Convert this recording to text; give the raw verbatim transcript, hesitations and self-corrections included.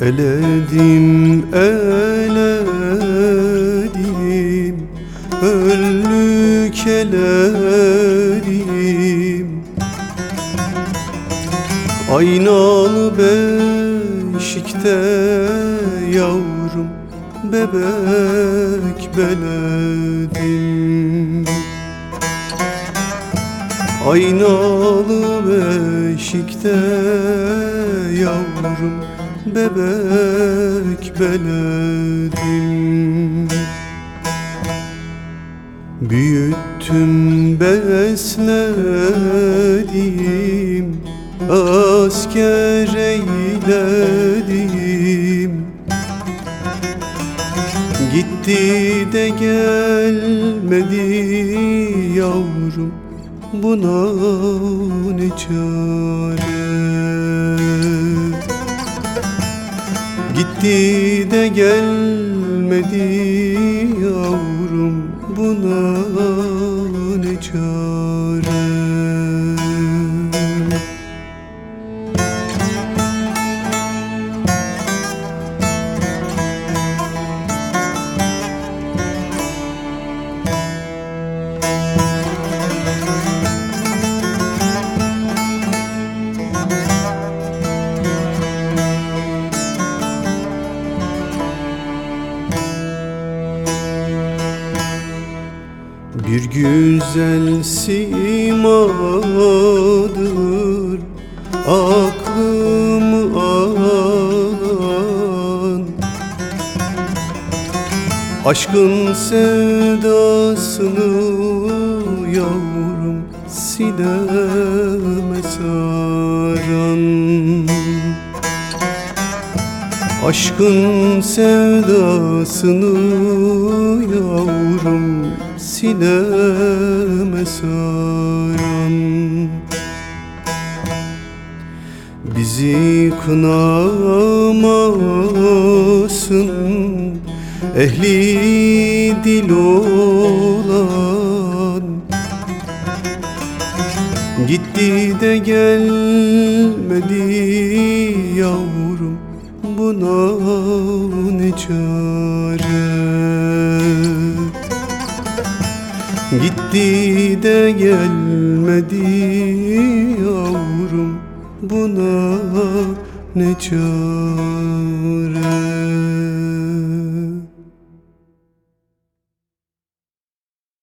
Eledim, eledim, önlük eledim. Aynalı beşikte yavrum bebek beledim. Aynalı beşikte yavrum bebek beledim. Büyüttüm, besledim, asker eyledim. Gitti de gelmedi yavrum, buna ne çare? Gitti de gelmedi yavrum, buna ne çare? Bir güzel simadır aklımı alan, aşkın sevdasını yavrum sineme saran. Aşkın sevdasını yavrum sineme saran. Bizi kınamasın ehli dil olan, gitti de gelmedi yavrum, buna ne çare? Gitti de gelmedi yavrum, buna ne çare?